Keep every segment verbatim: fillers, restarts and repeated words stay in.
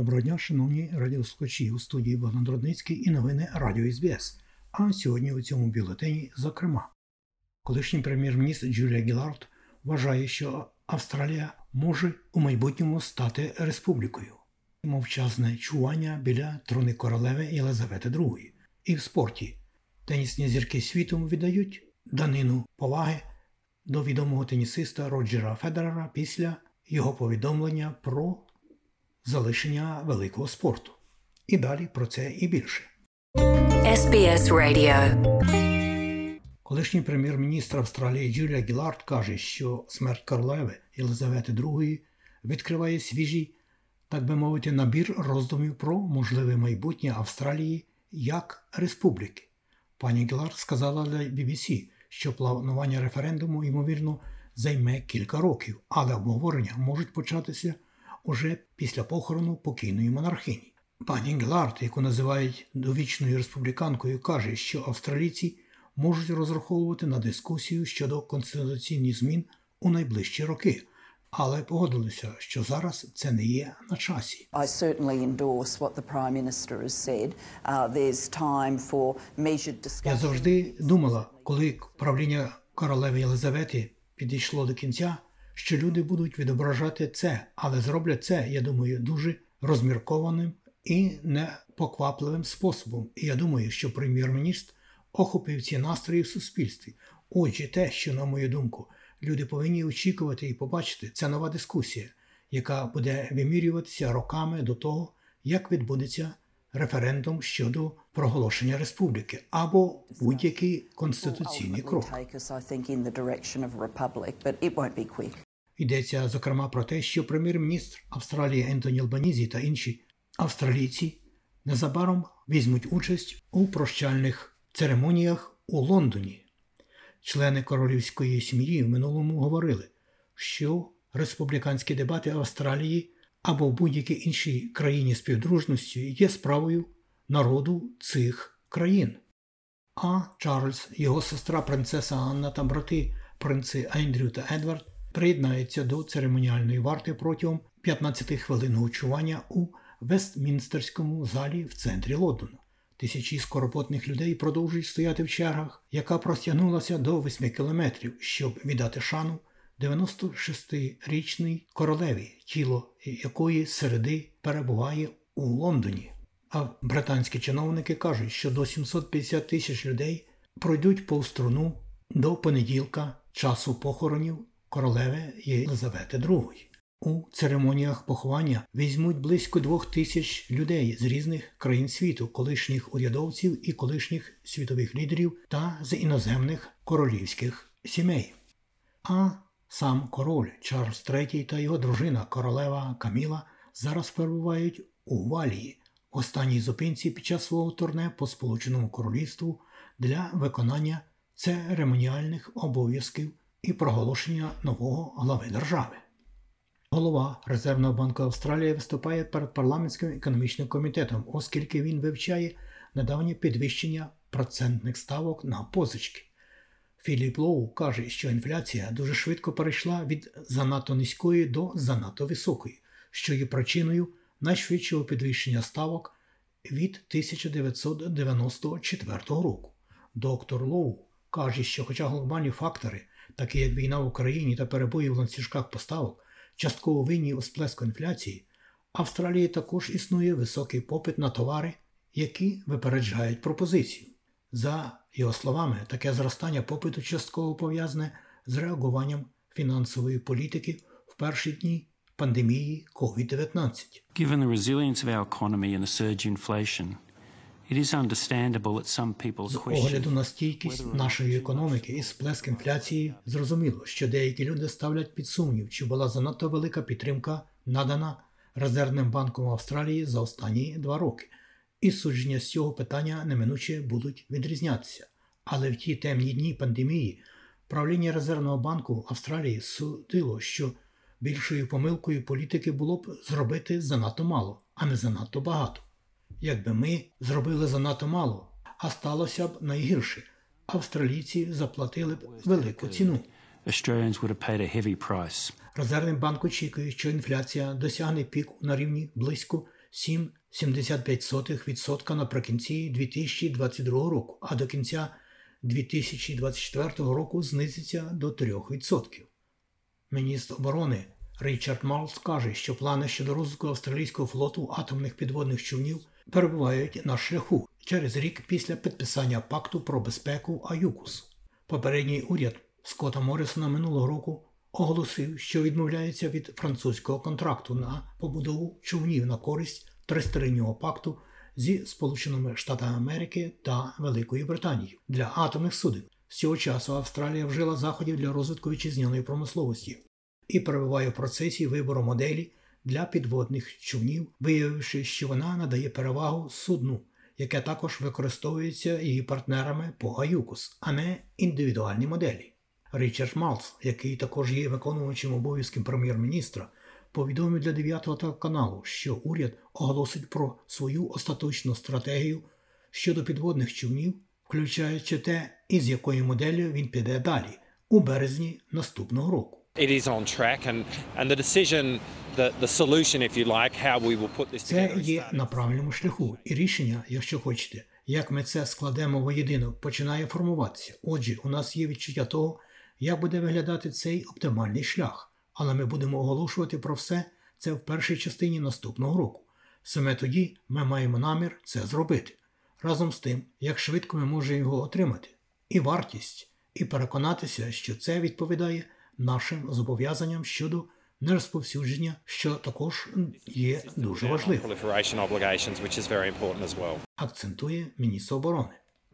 Доброго дня, шановні радіослухачі, у студії Богдан Рудницький і новини Радіо ес бі ес. А сьогодні у цьому бюлетені, зокрема, колишній прем'єр-міністр Джулія Гілард вважає, що Австралія може у майбутньому стати республікою. Мовчазне чування біля трони королеви Єлизавети другої. І в спорті тенісні зірки світу віддають данину поваги до відомого тенісиста Роджера Федерера після його повідомлення про залишення великого спорту. І далі про це і більше. ес бі ес Radio. Колишній прем'єр-міністр Австралії Джулія Гілард каже, що смерть королеви Єлизавети другої відкриває свіжий, так би мовити, набір роздумів про можливе майбутнє Австралії як республіки. Пані Гілард сказала для бі бі сі, що планування референдуму, ймовірно, займе кілька років, але обговорення можуть початися уже після похорону покійної монархині. Пані Гілард, яку називають довічною республіканкою, каже, що австралійці можуть розраховувати на дискусію щодо конституційних змін у найближчі роки, але погодилися, що зараз це не є на часі. I certainly endorse what the Prime Minister has said. Uh, there's time for measured discussion. Я завжди думала, коли правління королеви Єлизавети підійшло до кінця, що люди будуть відображати це, але зроблять це, я думаю, дуже розміркованим і непоквапливим способом. І я думаю, що прем'єр-міністр охопив ці настрої в суспільстві. Отже, те, що, на мою думку, люди повинні очікувати і побачити, це нова дискусія, яка буде вимірюватися роками до того, як відбудеться референдум щодо проголошення республіки або будь-який конституційний крок. Йдеться, зокрема, про те, що прем'єр-міністр Австралії Ентоні Албанізі та інші австралійці незабаром візьмуть участь у прощальних церемоніях у Лондоні. Члени королівської сім'ї в минулому говорили, що республіканські дебати Австралії або в будь-якій іншій країні співдружності є справою народу цих країн. А Чарльз, його сестра принцеса Анна та брати принци Ендрю та Едвард приєднаються до церемоніальної варти протягом п'ятнадцятихвилинного чування у Вестмінстерському залі в центрі Лондона. Тисячі скоропотних людей продовжують стояти в чергах, яка простягнулася до восьми кілометрів, щоб віддати шану дев'яносто шестирічній королеві, тіло якої середи перебуває у Лондоні. А британські чиновники кажуть, що до сімсот п'ятдесят тисяч людей пройдуть повз труну до понеділка часу похоронів королеви Єлизавети другої. У церемоніях поховання візьмуть близько двох тисяч людей з різних країн світу, колишніх урядовців і колишніх світових лідерів та з іноземних королівських сімей. А сам король Чарльз третій та його дружина королева Каміла зараз перебувають у Валії, в останній зупинці під час свого турне по Сполученому Королівству для виконання церемоніальних обов'язків і проголошення нового глави держави. Голова Резервного банку Австралії виступає перед парламентським економічним комітетом, оскільки він вивчає недавнє підвищення процентних ставок на позички. Філіп Лоу каже, що інфляція дуже швидко перейшла від занадто низької до занадто високої, що є причиною найшвидшого підвищення ставок від тисяча дев'ятсот дев'яносто четвертого року. Доктор Лоу каже, що хоча глобальні фактори, такі як війна в Україні та перебої в ланцюжках поставок, частково винні у сплеску інфляції, в Австралії також існує високий попит на товари, які випереджають пропозицію. За його словами, таке зростання попиту частково пов'язане з реагуванням фінансової політики в перші дні пандемії ковід дев'ятнадцять. Given the resilience of our economy and the surge in inflation, it is understandable that some people З question. огляду на стійкість нашої економіки і сплеск інфляції, зрозуміло, що деякі люди ставлять під сумнів, чи була занадто велика підтримка надана Резервним банком Австралії за останні два роки. І судження з цього питання неминуче будуть відрізнятися. Але в ті темні дні пандемії правління Резервного банку Австралії судило, що більшою помилкою політики було б зробити занадто мало, а не занадто багато. Якби ми зробили занадто мало, а сталося б найгірше, австралійці заплатили б велику ціну. Australians would have paid a heavy price. Резервний банк очікує, що інфляція досягне піку на рівні близько сім цілих сімдесят п'ять сотих відсотка наприкінці дві тисячі двадцять другого року, а до кінця дві тисячі двадцять четвертого року знизиться до три відсотки. Міністр оборони Річард Марлс каже, що плани щодо розвитку австралійського флоту атомних підводних човнів перебувають на шляху через рік після підписання пакту про безпеку АЮКУС. Попередній уряд Скотта Моррісона минулого року оголосив, що відмовляється від французького контракту на побудову човнів на користь тристороннього пакту зі Сполученими Штатами Америки та Великою Британією для атомних суден. З цього часу Австралія вжила заходів для розвитку вітчизняної промисловості і перебуває в процесі вибору моделі для підводних човнів, виявивши, що вона надає перевагу судну, яке також використовується її партнерами по АЮКУС, а не індивідуальні моделі. Річард Марлс, який також є виконувачем обов'язків прем'єр-міністра, повідомив для дев'ятого телеканалу, що уряд оголосить про свою остаточну стратегію щодо підводних човнів, включаючи те, із якою моделлю він піде далі, у березні наступного року. Це є на правильному шляху, і рішення, якщо хочете, як ми це складемо воєдино, починає формуватися. Отже, у нас є відчуття того, як буде виглядати цей оптимальний шлях. Але ми будемо оголошувати про все це в першій частині наступного року. Саме тоді ми маємо намір це зробити. Разом з тим, як швидко ми можемо його отримати. І вартість, і переконатися, що це відповідає нашим зобов'язанням щодо нерозповсюдження, що також є дуже важливим. Акцентує міністр оборони.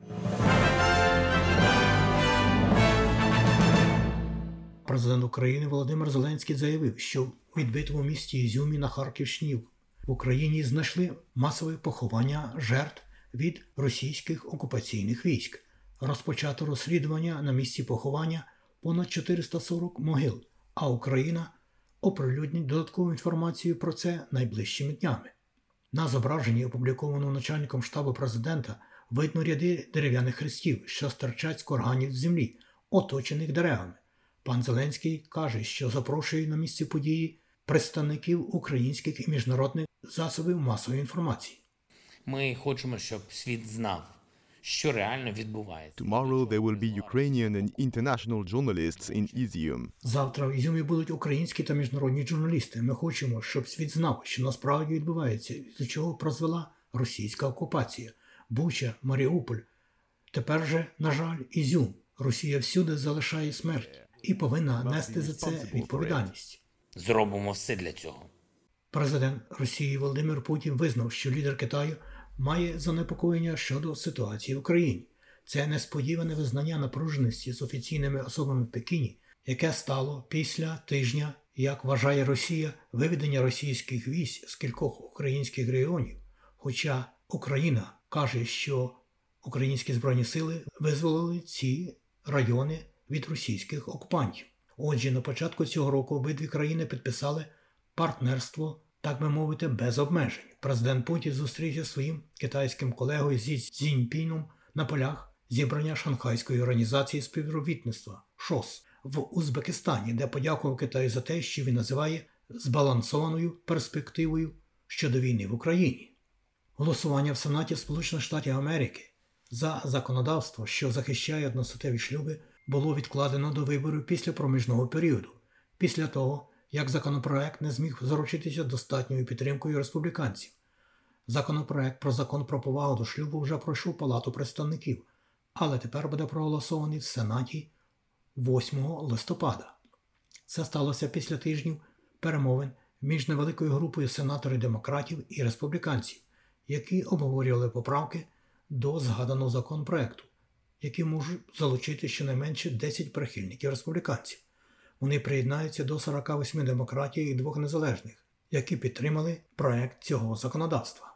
Президент України Володимир Зеленський заявив, що в відбитому місті Ізюмі на Харківщині в Україні знайшли масове поховання жертв від російських окупаційних військ. Розпочато розслідування на місці поховання понад чотириста сорок могил, а Україна оприлюднить додаткову інформацію про це найближчими днями. На зображенні, опублікованому начальником штабу президента, видно ряди дерев'яних хрестів, що стирчать з курганів з землі, оточених деревами. Пан Зеленський каже, що запрошує на місце події представників українських і міжнародних засобів масової інформації. Ми хочемо, щоб світ знав, що реально відбувається. Tomorrow there will be Ukrainian and international journalists in Izium. Завтра в Ізюмі будуть українські та міжнародні журналісти. Ми хочемо, щоб світ знав, що насправді відбувається, до чого призвела російська окупація. Буча, Маріуполь. Тепер же, на жаль, Ізюм. Росія всюди залишає смерть і повинна нести за це відповідальність. Зробимо все для цього. Президент Росії Володимир Путін визнав, що лідер Китаю має занепокоєння щодо ситуації в Україні. Це несподіване визнання напруженості з офіційними особами в Пекіні, яке стало після тижня, як вважає Росія, виведення російських військ з кількох українських регіонів. Хоча Україна каже, що українські збройні сили визволили ці райони від російських окупантів. Отже, на початку цього року обидві країни підписали партнерство, так би мовити, без обмежень. Президент Путін зустрівся зі своїм китайським колегою Зі Цзіньпіном на полях зібрання Шанхайської організації співробітництва ШОС в Узбекистані, де подякував Китаю за те, що він називає збалансованою перспективою щодо війни в Україні. Голосування в Сенаті Сполучених Штатів Америки за законодавство, що захищає одностатеві шлюби, було відкладено до виборів після проміжного періоду, після того, як законопроект не зміг заручитися достатньою підтримкою республіканців. Законопроект про закон про повагу до шлюбу вже пройшов Палату представників, але тепер буде проголосований в Сенаті восьмого листопада. Це сталося після тижнів перемовин між невеликою групою сенаторів-демократів і республіканців, які обговорювали поправки до згаданого законопроекту, які можуть залучити щонайменше десять прихильників республіканців. Вони приєднаються до сорока восьми демократів і двох незалежних, які підтримали проект цього законодавства.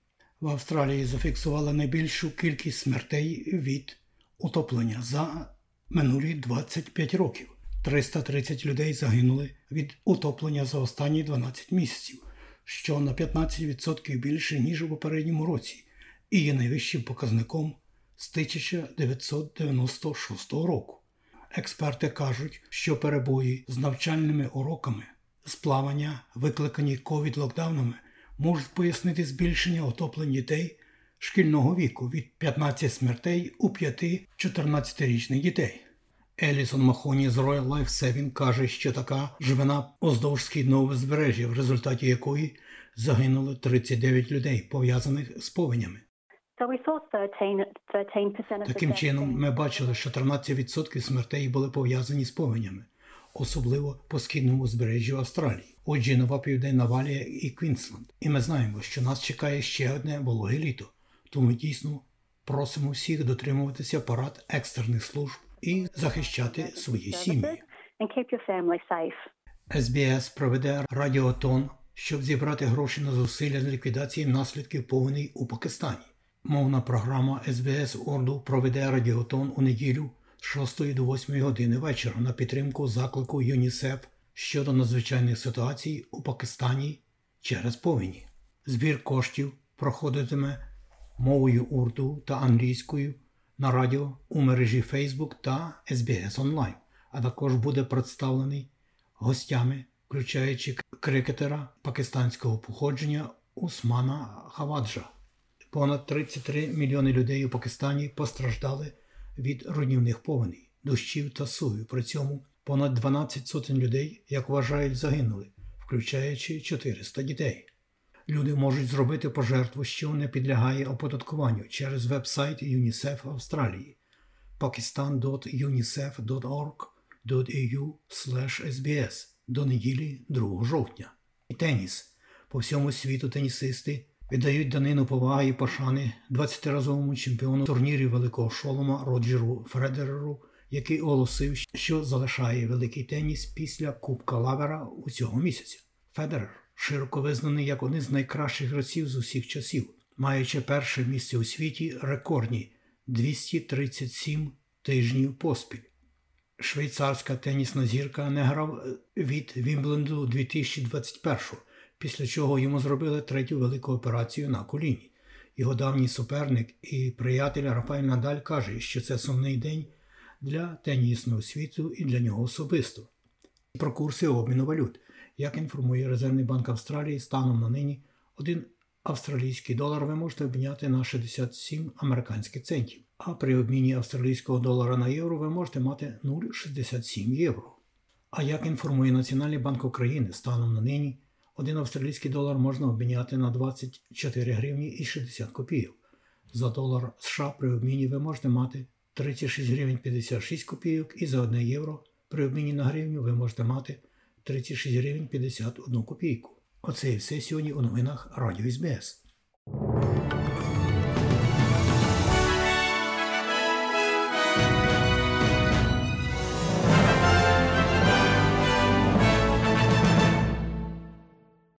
В Австралії зафіксували найбільшу кількість смертей від утоплення за минулі двадцять п'ять років. триста тридцять людей загинули від утоплення за останні дванадцять місяців, що на п'ятнадцять відсотків більше, ніж у попередньому році, і є найвищим показником з тисяча дев'ятсот дев'яносто шостого року. Експерти кажуть, що перебої з навчальними уроками з плавання, викликані ковід-локдаунами, можуть пояснити збільшення отоплень дітей шкільного віку від п'ятнадцяти смертей у п'яти-чотирнадцятирічних дітей. Елісон Махоні з Royal Life Saving каже, що така живина уздовж східного узбережжя, в результаті якої загинуло тридцять дев'ять людей, пов'язаних з повенями. Таким чином, ми бачили, що тринадцять відсотків смертей були пов'язані з повенями, особливо по східному узбережжю Австралії. Отже, Нова Південна Валія і Квінсленд. І ми знаємо, що нас чекає ще одне вологе літо. Тому дійсно просимо всіх дотримуватися порад екстрених служб і захищати свої сім'ї. ес бі ес проведе радіотон, щоб зібрати гроші на зусилля з ліквідації наслідків повеней у Пакистані. Мовна програма ес бі ес Урду проведе радіотон у неділю з шостої до восьмої години вечора на підтримку заклику ЮНІСЕФ щодо надзвичайних ситуацій у Пакистані через повені. Збір коштів проходитиме мовою урду та англійською на радіо у мережі Facebook та ес бі ес онлайн, а також буде представлений гостями, включаючи крикетера пакистанського походження Усмана Хаваджа. Понад тридцять три мільйони людей у Пакистані постраждали від руйнівних повеней, дощів та сувів. При цьому понад дванадцять сотень людей, як вважають, загинули, включаючи чотириста дітей. Люди можуть зробити пожертву, що не підлягає оподаткуванню, через веб-сайт ЮНІСЕФ Австралії pakistan dot unicef dot org dot a u slash ес бі ес до неділі другого жовтня. І теніс. По всьому світу тенісисти віддають данину поваги і пошани двадцятиразовому чемпіону турнірів Великого Шолома Роджеру Федереру, який оголосив, що залишає великий теніс після Кубка Лавера у цього місяця. Федерер широко визнаний як один з найкращих гравців з усіх часів, маючи перше місце у світі рекордні двісті тридцять сім тижнів поспіль. Швейцарська тенісна зірка не грав від Вімбленду дві тисячі двадцять першого, після чого йому зробили третю велику операцію на коліні. Його давній суперник і приятель Рафаель Надаль каже, що це сумний день для тенісного світу і для нього особисто. Про курси обміну валют. Як інформує Резервний банк Австралії, станом на нині один австралійський долар ви можете обміняти на шістдесят сім американських центів, а при обміні австралійського долара на євро ви можете мати нуль цілих шістдесят сім євро. А як інформує Національний банк України, станом на нині один австралійський долар можна обміняти на двадцять чотири гривні і шістдесят копійок. За долар США при обміні ви можете мати тридцять шість гривень п'ятдесят шість копійок і за одне євро при обміні на гривню ви можете мати тридцять шість гривень п'ятдесят одну копійку. Оце і все сьогодні у новинах Радіо ес бі ес.